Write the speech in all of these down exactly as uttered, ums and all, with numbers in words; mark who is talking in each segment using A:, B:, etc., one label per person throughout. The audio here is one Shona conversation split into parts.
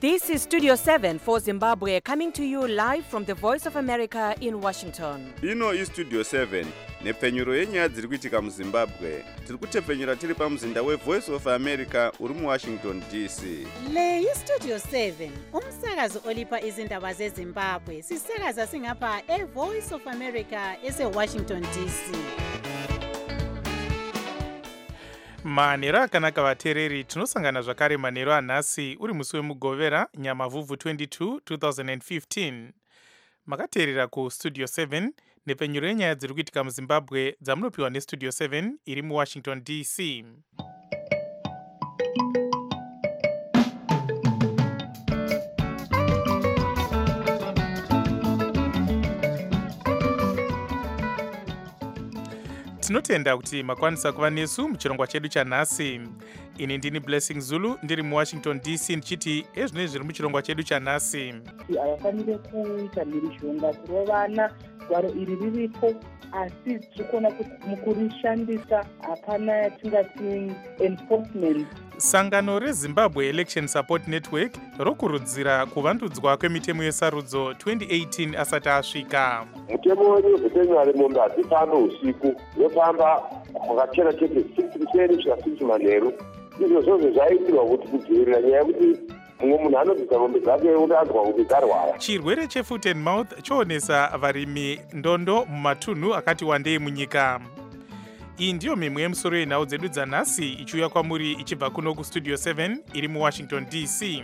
A: This is Studio seven for Zimbabwe, coming to you live from the Voice of America in Washington.
B: Ino is Studio seven, nepfenyuro yenyaya dziri kuitika muZimbabwe. Tiri kutepfenyura tiri pamuzinda weVoice of America uri muWashington D C.
C: Le yi Studio seven, umsakazo olipa izindaba zeZimbabwe. Sisakaza singapha eVoice of America eseWashington D C.
D: manhero akanaka vateereri, tinosangana zvakare manhero anhasi uri musi wemugovera nyamavhuvhu twenty-two twenty fifteen. Makateerera kustudio seven nepfenyuro yenyaya dziri kuitika muZimbabwe dzamunopiwa nestudio seven iri muWashington D C. Tinotenda kuti makwanisa kuva nesu muchirongwa chedu chanhasi. Ini ndini Blessing Zulu ndiri muWashington D C ndichiti ezvinenge zviri muchirongwa chedu chanhasi.
E: Havafanire kuita mhirizhonga kurovana gwaro iri riripo, asi tirikuona kuti mukurishandisa hapana yatingati enforcement.
D: Sangano reZimbabwe Election Support Network rokurudzira kuvandudzwa kwemitemo yesarudzo twenty eighteen asati asvika.
F: Mutemo wezvepenyu ari mombe hadzifambe usiku, yofamba kwakachena chete six percent kusvika six manheru. Izvo zvozvo zvaitirwa kuti kudzivirira nyaya yekuti mumwe munhu anobvisa mombe dzake unanzwa kuti dzarwara.
D: Chirwere chefoot and mouth choonesa varimi ndondo mumatunhu akati wandei munyika. Iyi ndiyo mimwe yemusoro yenhau dzedu dzanhasi ichiuya kwamuri ichibva kuno kustudio seven iri muWashington D C.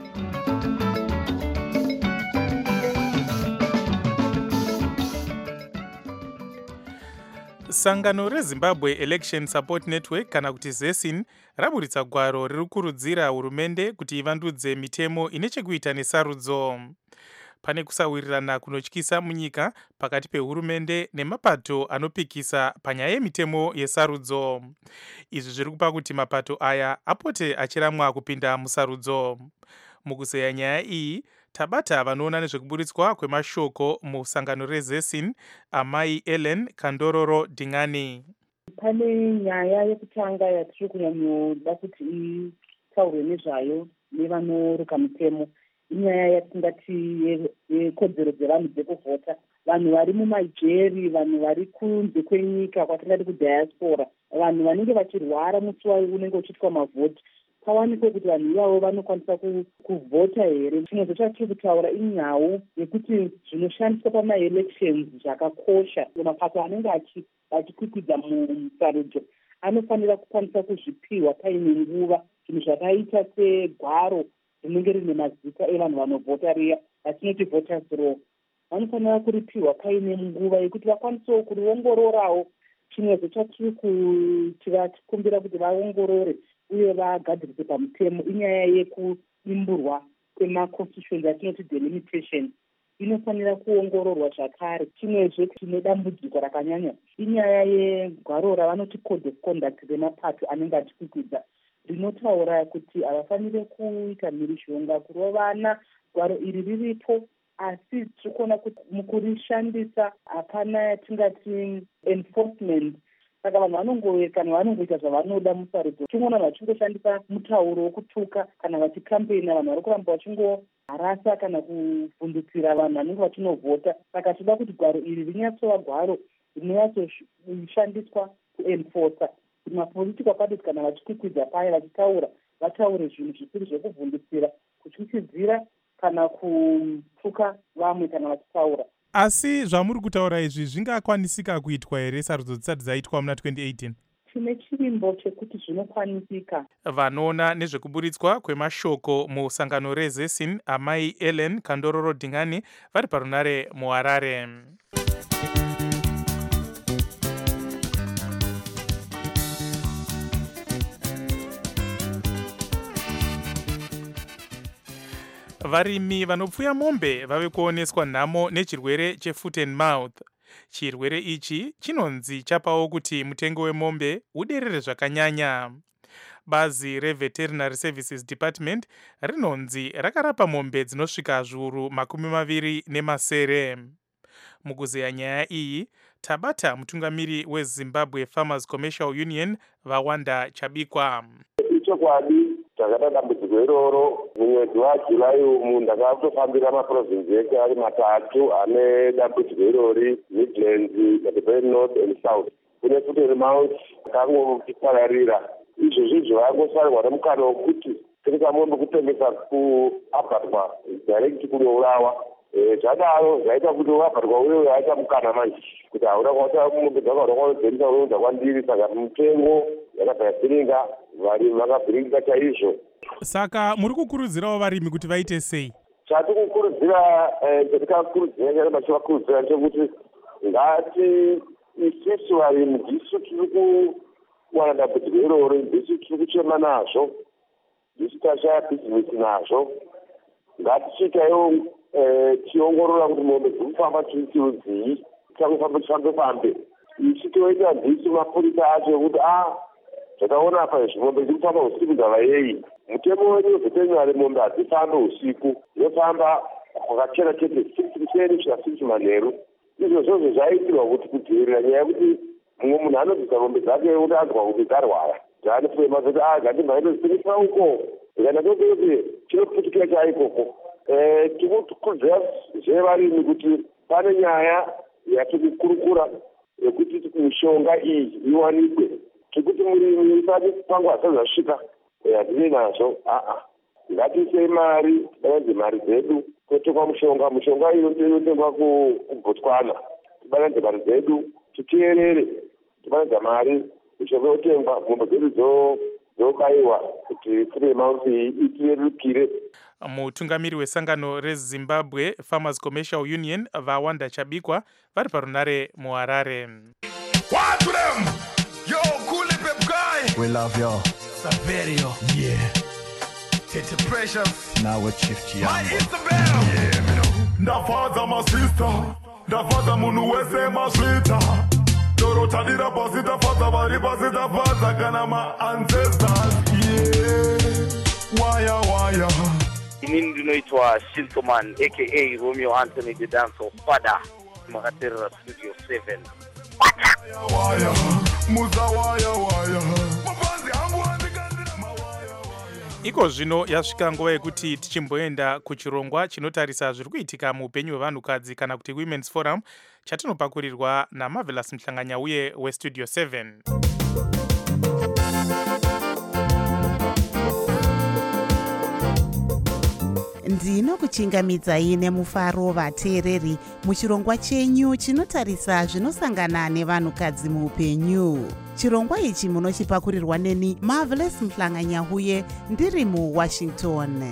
D: Sangano reZimbabwe Election Support Network kana kuti ZESIN raburitsa gwaro riri kurudzira hurumende kuti ivandudze mitemo ine chekuita nesarudzo. Pane kusawirirana kunotyisa munyika pakati pehurumende nemapato anopikisa panyaya yemitemo yesarudzo. Izvi zviri kupa kuti mapato aya apote achiramwa kupinda musarudzo. Mukuzeya nyaya iyi, tabata vanoona nezvekuburitswa kwemashoko musangano reZESIN, amai Ellen Kandororo Dingani.
E: Pane nyaya yekutanga yatiri kunyanyoda kuti itaurwe nezvayo nevanoruka mitemo. Inyaya yatingati yekodzero dzevanhu dzekuvhota, vanhu vari mumajeri, vanhu vari kunze kwenyika kwatingati kudiaspora, vanhu vanenge vachirwara musi unenge uchiitwa mavhoti, pawanikwe kuti vanhu ivavo vanokwanisa kuvhota here. Chimwe chatiri kutaura inyau yekuti zvinoshandiswa pamaelections zvakakosha. Mapato anenge achikwikwidza musarudzo anofanira kukwanisa kuzvipiwa paine nguva. Zvinhu zvakaita segwaro rinenge rine mazita evanhu vanovhota riya vatinoti voters roll, vanofanira kuripiwa paine nguva yekuti vakwanisewo kuriongororawo. Chimwezo chatiri kuti vachikumbira kuti vaongorore uye vagadzirise pamutemo inyaya yekudimburwa kwemaconstitutions atinoti delimitation, inofanira kuongororwa zvakare. Chimwezve tine dambudziko rakanyanya inyaya yegwaro ravanoti code of conduct remapato anenge achikwikwidza, rinotaura kuti havafanire kuita mhirizhonga kurovana. Gwaro iri riripo, asi tirikuona kuti mukurishandisa hapana yatingati enforcement. Saka vanhu vanongowe kana vanongoita zvavanoda musarudzo. Tingoona vachingoshandisa mutauro wokutuka kana vachikampena, vanhu vari kuramba vachingoharasa kana kuvhundutsira vanhu vanenge vachinovhota. Saka tinoda kuti gwaro iri rinyatsova gwaro rinonyatsoshandiswa kuenforsa kuti mapolitical parties kana vachikwikwidza paya vachitaura vataure zvinhu zvisiri zvekuvhundutsira, kutyisidzira kana kutuka vamwe kana vachitaura.
D: Asi zvamuri kutaura izvi zvingakwanisika kuitwa here sarudzo dzisati dzaitwa muna twenty eighteen?
E: Tine chirimbo chekuti zvinokwanisika.
D: Vanoona nezvekuburitswa kwemashoko musangano reZESIN, amai Ellen Kandororo Dingani vari parunare muHarare. Varimi vanopfuya mombe vave kuoneswa nhamo nechirwere chefoot and mouth. Chirwere ichi chinonzi chapawo kuti mutengo wemombe uderere zvakanyanya. Bazi reVeterinary Services Department rinonzi rakarapa mombe dzinosvika zviuru makumi maviri nemasere. Mukuzeya nyaya iyi, tabata mutungamiri weZimbabwe Farmers Commercial Union Vawanda Chabikwa.
F: Chokwadi takada dambudziko iroro mumwedzi waJulayi umu ndakatofambira maprovinsi ese ari matatu ane dambudziko irori, Midlands, Durban North and South. Kune futi remount kangopararira izvozvo izvo vangosarirwa nemukana wekuti tirikamombe kutengesa kuabatwa direct kunourawa. Zvadaro zvaita kuti wabatwa uyo aita mukana manje kuti hauna kwata mombe dzakaonokwanodzerisa unoudza kwandiri, saka mitengo yakabhasiringa, varimi vakabhiringika chaizvo.
D: Saka muri kukurudzirawo varimi kuti vaite sei?
F: Chatikukurudzira chatikakurudzira nyarema chivakurudzira chekuti ngati isusu varimi ndisu tiri kuwana dambudziko iroro, ndisu tiri kuchema nazvo, ndisu tashaya bhizinesi nazvo. Ngatichiitaiwo tiongorora kuti mombe dziri kufamba tirudzii, tichakufamba tifambe fambe ichi toita ndisu mapurisa acho ekuti a zvakaona apa izvi mombe dziri kufamba usiku dzava yei. Mutemo wenyu vetenyari mombe hadzifambe usiku, dzinofamba kwakachena chete six kuseni kusvika six manheru. Izvo zvozvo zvaitirwa kuti kudzivirira nyaya yekuti mumwe munhu anobvisa mombe dzake kuti anzwa kuti dzarwara, dzaanofema kuti a ngandimhaindozivisira uko ikaenda kwekuti chinoputikira chaikoko. Tikukurudzira zvevarimi kuti pane nyaya yatikukurukura yekuti mishonga iyi iwanikwe, tikuti murimi isati pangu asazasvika hatinei nazvo. Aa, ngatiisei mari, tibalanidze mari dzedu totengwa mushonga. Mushonga iyo inotengwa kuBotswana, tibalanidze mari dzedu, titeerere, tibalanidza mari, mishonga yotengwa, mombe dzedu dzobayiwa kuti futi mausi itirerukire.
D: Mutungamiri wesangano reZimbabwe Farmers Commercial Union Vawanda Chabikwa vari parunare muHarare.
G: What to them? Yo, cool pep guy. We love you. Saverio. Yeah. Tete Precious. Now we're Chief Chiambo. My Isabel. Yeah, me know. Ndafaza my sister. Ndafaza munu wese maswita. Dorota dira pasita faza bari pasita faza kana my ancestors. Yeah. Waya waya.
H: Inini ndinoitwa Shintoman aka Romeo Anthony the Dancer Father Makaterera Studio seven.
G: Waya muza waya waya.
D: Iko zvino yasvika nguva yekuti tichimboenda kuchirongwa chinotarisa zviri kuitika muupenyu hwevanhukadzi kana kuti Women's Forum chatinopakurirwa naMarvelous Mhlanganya uye weStudio seven.
C: Ndinokuchingamidzai nemufaro vateereri muchirongwa chenyu chinotarisa zvinosangana nevanhukadzi muupenyu. Chirongwa ichi munochipakurirwa neni Marvelous Mhlanganya uye ndiri muWashington.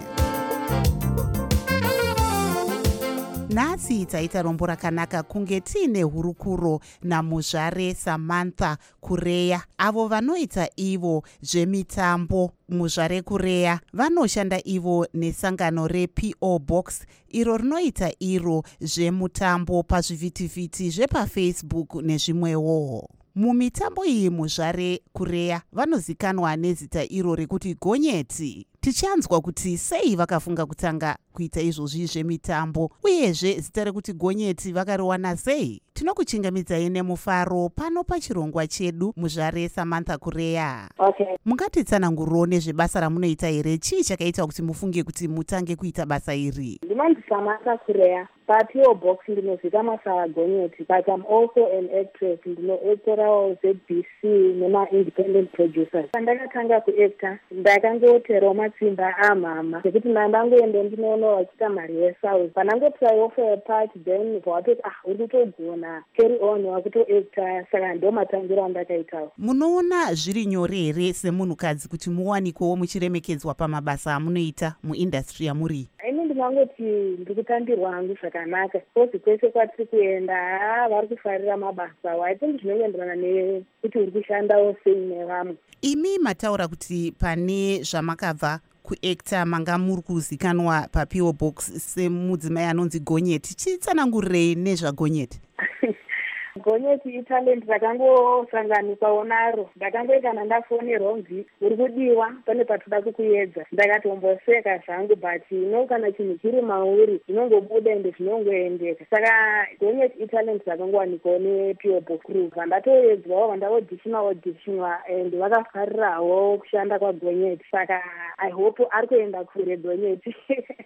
C: Nhasi taita rombo rakanaka kunge tiine hurukuro namuzvare Samantha Kureya, avo vanoita ivo zvemitambo. Muzvare Kureya vanoshanda ivo nesangano reP O Box iro rinoita iro zvemutambo pazvivhitivhiti zvepaFacebook nezvimwewo. Mumitambo iyi muzvare Kureya vanozikanwa nezita iro rekuti gonyeti. Tichanzwa kuti sei vakafunga kutanga kuita izvozvi zvemitambo uyezve zita rekuti gonyeti vakariwana sei. Tinokuchingamidzai nemufaro pano pachirongwa chedu muzvare Samantha Kureya.
I: Okay.
C: Mungatitsananguriro nezvebasa ramunoita here? Chii chakaita kuti mufunge kuti mutange kuita basa iri?
I: Ndinonzi Samantha Kureya. PaP O Box ndinozita masa gonyeti, but I'm also an actress. Ndinoactorawo Z B C nema-independent producers. Pandakatanga kuacta ndakangoterawo matsimba amama nekuti mandangoenda ndinoona vachita mari yeSouth. Panangotry offer a part then watoti ah uri kutogona carry on wakutoacta, saka ndo matangiro andakaitawo.
C: Munoona zviri nyore here semunhukadzi kuti muwanikwewo muchiremekedzwa pamabasa amunoita muindustry yamuri?
I: Ini ndinangoti ndiri kutambirwa hangu zvakanaka, kozi kwese kwatiri kuenda vari kufarira mabasa awo. I think zvinoenderana nekuti uri kushandawo sei nevamwe.
C: Imi mataura kuti pane zvamakabva kuacta manga muri kuzikanwa paP O Box semudzimai anonzi gonyeti. Chitsanangurirei nezvagonyeti.
I: gonyeti italent rakangosanganisawo naro. Ndakangoikana ndafonerwa mvi uri kudiwa pane patoda kukuedza. Ndakatomboseka zvangu but no kana chinhu chiri mauri zvinongobuda ende zvinongoendeka. Saka gonyeti italent rakangowanikwawo neP O Box crew. Vandatoedzwawo vandaodhishina odhishinwa and vakafarirawo kushanda kwagonyeti. Saka I hope ari kuenda kure gonyeti.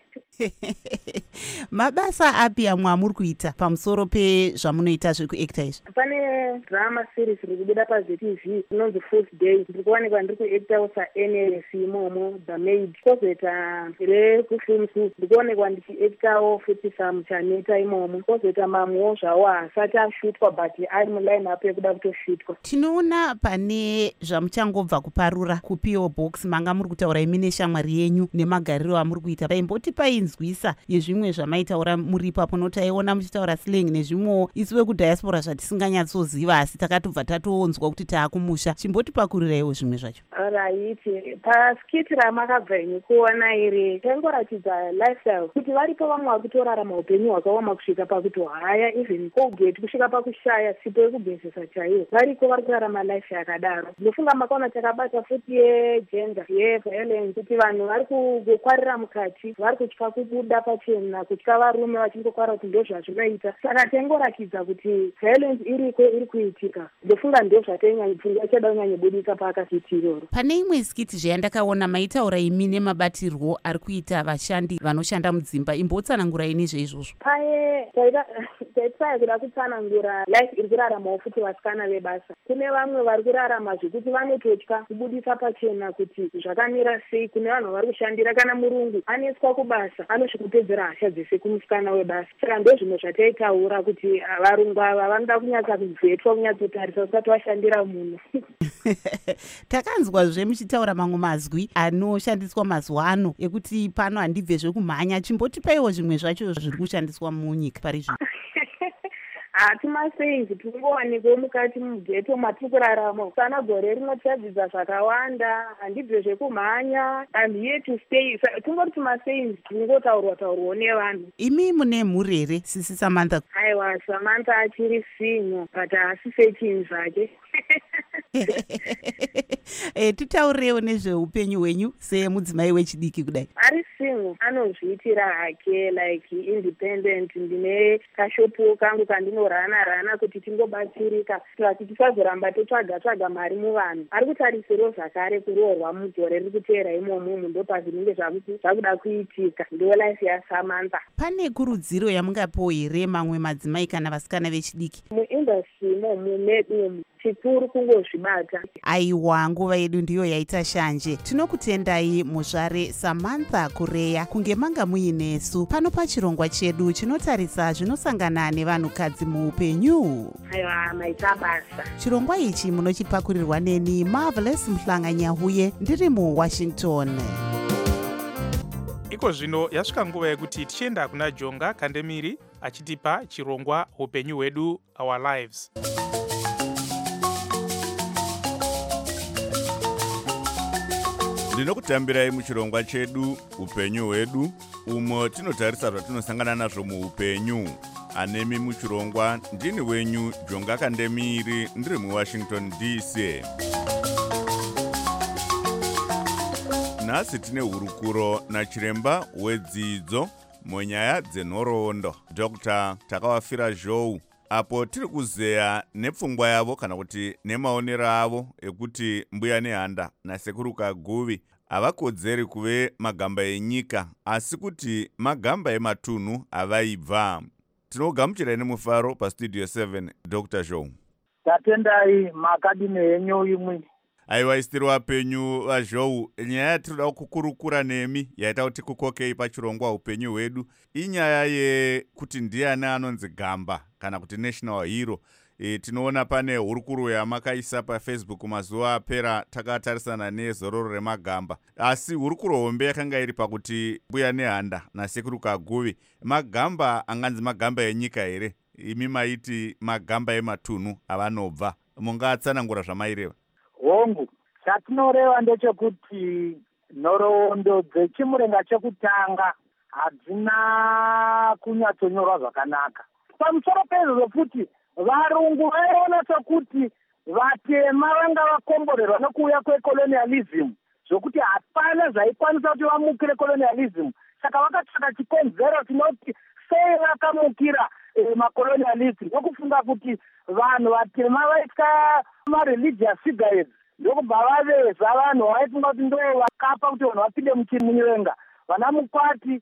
C: Mabasa api amwe amuri kuita pamusoro pezvamunoita zvekuacta izvi?
I: Pane drama series riri kubuda paZ T V inonzi First Day. Ndiri kuwanikwa ndiri kuactawo saN L S imomo The Maid. Kozoita rekufilms ndiri kuonekwa ndichiactawo futi samuchaneta imomo. Kozoita mamwewo zvawo haasati ashutwa but ari muline up yekuda kutoshutwa.
C: Tinoona pane zvamuchangobva kuparura kuP O Box manga muri kutaura imi neshamwari yenyu nemagariro amuri kuita. Paimboti painzwisa yezvimwe zvamaitaura muri ipapo notaiona muchitaura slang nezvimwewo isuwe kudiaspora zvatisinganyatsoziva asi takatobva tatoonzwa kuti taakumusha. Chimboti pakuriraiwo zvimwe zvacho.
I: Right. Paskiti ramakabva imi kuona iri taingoratidza lifestyle kuti varipo vamwe vakutorarama upenyu hwakaoma kusvika pakuti haya even Colgate kusvika pakushaya sipo yekubhezesa chaiyo. Variko vari kurarama life yakadaro. Ndofunga makaona takabata futi yegender yeviolence kuti vanhu vari kukwarira mukati vari kutya kubuda pachena kutya varume vachingokwara kuti ndo zvazvinoita. Saka taingoratidza kuti violence iriko iri kuitika. Ndofunga ndo zvatainyanyipfunga ichada kunyanyobudika paakasiti iroro.
C: Pane imwe skiti zvayandakaona maitaura imi nemabatirwo ari kuita vashandi vanoshanda mudzimba. Imbotsanangurai nezveizvozvo.
I: Paye taitaya kuda kutsanangura life iri kuraramawo futi vasikana vebasa. Kune vamwe vari kurarama zvekuti vanototya kubudisa pachena kuti zvakamira sei kune vanhu vari kushandira. Kana murungu aneswa kubasa anosvikupedzera hasha dzese kumusikana webasa. Saka ndo zvimwe zvataitaura kuti varungu ava vanoda kunyatsa kubvetwa kunyatsotarisa usati washandira munhu.
C: Takanzwazve muchitaura mamwe mazwi anoshandiswa mazuva ano ekuti pano handibvezve kumhanya. Chimbotipaiwo zvimwe zvacho zviri kushandiswa munyika pari zvino.
I: Hatimaseinzi tingowanikwa mukati mugeto matiri kurarama. Sana gore rinotadzidza zvakawanda handibve zvekumhanya I'm here to stay. Tingoti timaseinzi tingotaurwa taurwa nevanhu.
C: Imi mune mhuri here sisi Samantha?
I: Aiwa, Samantha achiri single but haasi sechinhu zvake.
C: Eh, titaurewo nezveupenyu hwenyu semudzimai wechidiki kudai.
I: Ari single anozviitira hake like independent. Ndine kashopu kangu kandinorana rana kuti tingobatsirika kuti tisazoramba totsvaga tsvaga mari muvanhu. Ari kutarisirawo zvakare kuroorwa mugore riri kuteera imomo ndo pazvinenge zvakuda kuitika. Ndo life yaSamantha.
C: Pane kurudziro yamungapo here mamwe madzimai kana vasikana vechidiki?
I: Muindustry imomo medu chikuru kungozvibata.
C: Aiwa, nguva yedu ndiyo yaita shanje. Tinokutendai muzvare Samantha Kureya kunge manga muinesu pano pachirongwa chedu chinotarisa zvinosangana nevanhukadzi muupenyu.
I: Aiwa, maita basa.
C: Chirongwa ichi munochipakurirwa neni Marvelous Mhlanganyahuye ndiri muWashington.
D: Iko zvino yasvika nguva yekuti tichienda kuna Jonga Kandemiri achitipa chirongwa upenyu hwedu, Our Lives.
B: Ndinokutambirai muchirongwa chedu upenyu hwedu umo tinotarisa zvatinosangana nazvo muupenyu. Anemi muchirongwa ndini wenyu Jonga Kandemiri ndiri muWashington D C. Nhasi tine hurukuro nachiremba wedzidzo munyaya dzenhoroondo Doctor Takawafira Zhou, apo tiri kuzeya nepfungwa yavo kana kuti nemaonero avo ekuti mbuya nehanda nasekuru Kaguvi havakodzeri kuve magamba enyika asi kuti magamba ematunhu avaibva. Tinogamuchirai nemufaro pastudio seven Doctor Zhou.
J: Tatendai makadime henyu imwe.
B: Aiwa isitiri wapenyu vaZhou, nyaya yatinoda kukurukura nemi yaita kuti kukokei pachirongwa upenyu hwedu inyaya yekuti ndiani anonzi gamba kana kuti national hero. E, tinoona pane hurukuro yamakaisa paFacebook mazuva apera takatarisana nezororo remagamba. Asi hurukuro hombe yakanga iri pakuti mbuya nehanda nasekuru Kaguvi magamba anganzi magamba enyika here, imi maiti magamba ematunhu avanobva. Mungatsanangura zvamaireva?
J: Hongu, chatinoreva ndechekuti nhoroondo dzechimurenga chekutanga hadzina kunyatsonyorwa zvakanaka. Pamusoro pezvo futi varungu vaiona sokuti vatema vanga vakomborerwa nokuuya kwecolonialism, zvokuti hapana zvaikwanisa kuti vamukire colonialism. Saka vakatsvaka chikonzero chinoti sei vakamukira eh, macolonialism, nokufunga kuti vanhu vatema vaitya mareligious figures, ndokubva vaveza vanhu vaifunga kuti ndo vakapa kuti vanhu vapinde muchimunyenga, vana Mukwati,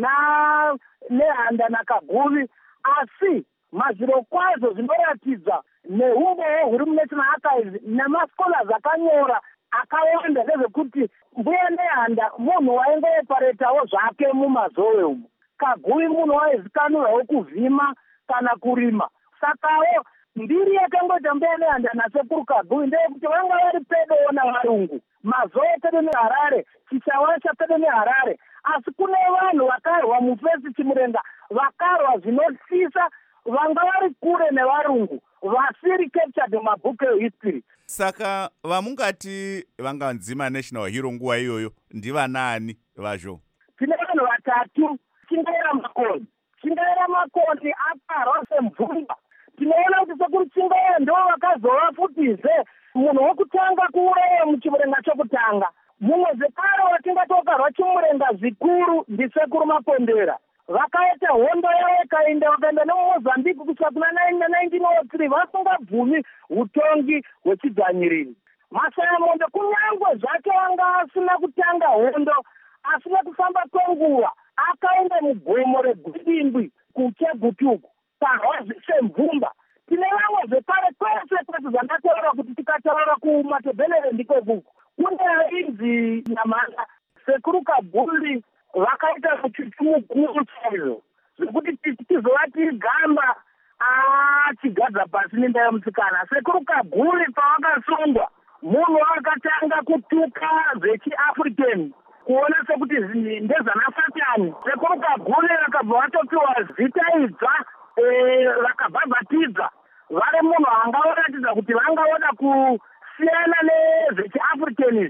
J: vana Nehanda naKaguvi. Asi mazviro kwazvo zvinoratidza neumbowo huri munational archives nemascholars akanyora akawanda nezvekuti mbuya Nehanda munhu waingoparetawo zvake mumazowe umu. Kaguvi munhu waizikanurwawo kuvhima kana kurima. Sakawo mbiri yakangoita mbuya Nehanda nasekuru Kaguvi ndeyekuti vanga vari pedowo navarungu. Mazowe pedo neHarare, Chichawasha pedo neHarare. Asi kune vanhu vakarwa mufesi Chimurenga, vakarwa zvinosisa, vanga vari kure nevarungu, vasiri captured mumabhuku ehistory.
B: Saka vamungati vanganzima national hero nguva iyoyo ndivanani vazvo?
J: Tine vanhu vatatu. Chingaira Makoni. Chingaira Makoni akarwa semvumba. Tinoona kuti sekuru Chingaira ndo vakazova futize munhu wekutanga kuuraya muchimurenga chokutanga. Mumwe zvekare watingatokarwa chimurenga zvikuru ndisekuru Mapondera. Vakaita hondo yavo ikaenda vakaenda nemumozambique kusvika kuna nineteen oh three vasingabvumi utongi hwechidzvanyirini. Masayamondo kunyange zvake vanga asina kutanga hondo, asina kufamba kwenguva, akaenda mugomo reGwidimbi kuChegutuku karwa semvumba. Tine vamwe zvekare kwese kwese zvandataura kuti tikataura kuMatebelere ndiko kuku. Kune ainzi Nyamanda, sekuru Kabuli vakaita muchuchu mukuru chaizvo zvekuti tizovati gamba achigadza pasi nenda yemusikana. Sekuru Kabuli pavakasungwa munhu akatanga kutuka zvechiAfrican kuona sekuti ndezvanaSatani. Sekuru Kabuli vakabva vatopiwa zita idzva vakabhabhatidza vari munhu angavoratidza kuti vangavoda kusiyana nezvechiAfricanism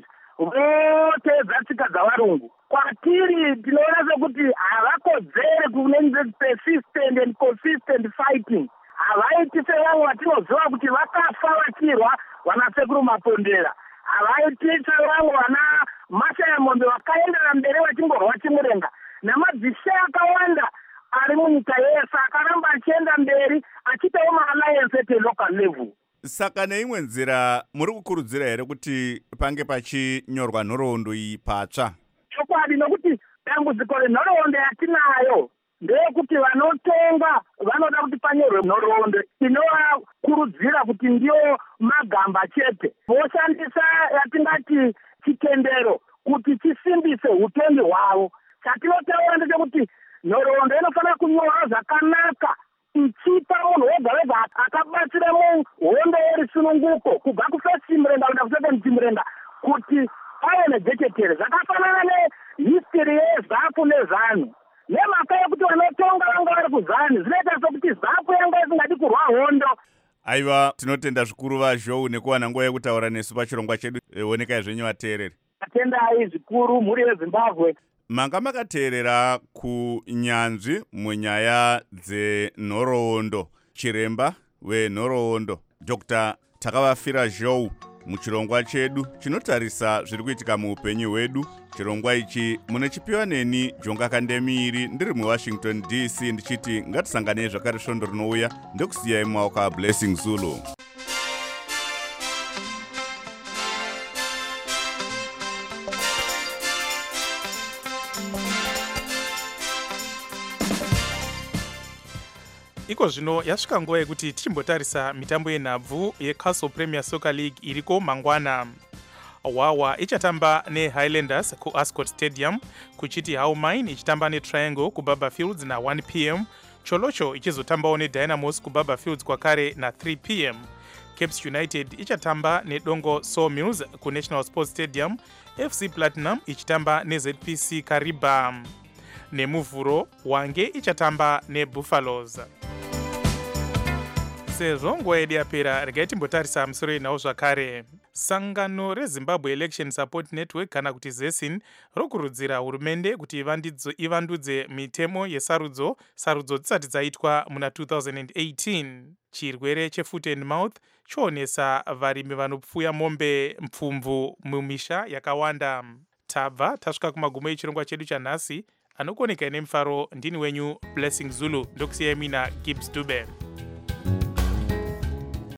J: voteedza tsika dzavarungu. Kwatiri tinoona sekuti havakodzere kunenze persistent and consistent fighting. Havaiti sevamwe vatinoziva kuti vakafa vachirwa vanasekuru Mapondera. Havaiti sevamwe vana Masayamondo vakaendera mberi vachingorwa chimurenga. Namadzishe akawanda ari munyika yese akaramba achienda mberi achitawo maalliance at local level.
B: Saka neimwe nzira muri kukurudzira here kuti pange pachinyorwa nhoroondo iyi patsva?
J: Chokwadi nokuti dambudziko renhoroondo yatinayo ndeyekuti vanotonga vanoda kuti panyorwe nhoroondo inovakurudzira kuti ndiyo magamba chete. Voshandisa yatingati chitendero kuti chisimbise utongi hwavo. Chatinotaura ndechekuti nhoroondo inofanira kunyorwa zvakanaka ichipa munhu wega wega akabatsira muhondo yerisununguko kubva kufirst Chimurenga kuenda kusecond Chimurenga kuti ave nejechetere. Zvakafanana nehistory yeZAPU neZANU. Nemhaka yekuti vanotonga vanga vari kuZANU zvinoita sokuti ZAPU yanga isingadi kurwa hondo.
B: Aiva, tinotenda zvikuru vaZhou nekuwana nguva yekutaura nesu pachirongwa chedu. Onekai zvenyu vateereri.
J: Atendai zvikuru mhuri yeZimbabwe.
B: Manga makateerera kunyanzvi munyaya dzenhoroondo. Chiremba wenhoroondo Doctor Takavafira Zhou muchirongwa chedu chinotarisa zviri kuitika muupenyu hwedu. Chirongwa ichi munochipiwa neni Jonga Kandemiri ndiri muWashington D C ndichiti ngatisanganei zvakare svondo rinouya ndokusiyai mumaoko aBlessing Zulu.
D: Iko zvino yasvika nguva yekuti timbotarisa mitambo yenhabvu yeCastle Premier Soccer League iriko mangwana. Wawa ichatamba neHighlanders kuAscot Stadium, kuchiti How Mine ichitamba neTriangle kuBaba Fields na one p m, Cholocho ichizotambawo neDynamos kuBaba Fields kwakare na three p m. Capes United ichatamba neDongo Sawmills kuNational Sports Stadium, F C Platinum ichitamba neZ P C Kariba. Nemuvhuro Wange ichatamba neBuffaloes. Sezvo nguva yedu yapera regai timbotarisa musoro yenhau zvakare. Sangano reZimbabwe Election Support Network kana kuti ZESIN rokurudzira hurumende kuti ivandudze mitemo yesarudzo sarudzo dzisati dzaitwa muna two thousand eighteen. Chirwere chefoot and mouth choonesa varimi vanopfuya mombe mpfumvu mumisha yakawanda. Tabva tasvika kumagumo echirongwa chedu chanhasi. Anokoneka nemufaro ndini wenyu Blessing Zulu, ndokusiyai mina Gibbs Dube.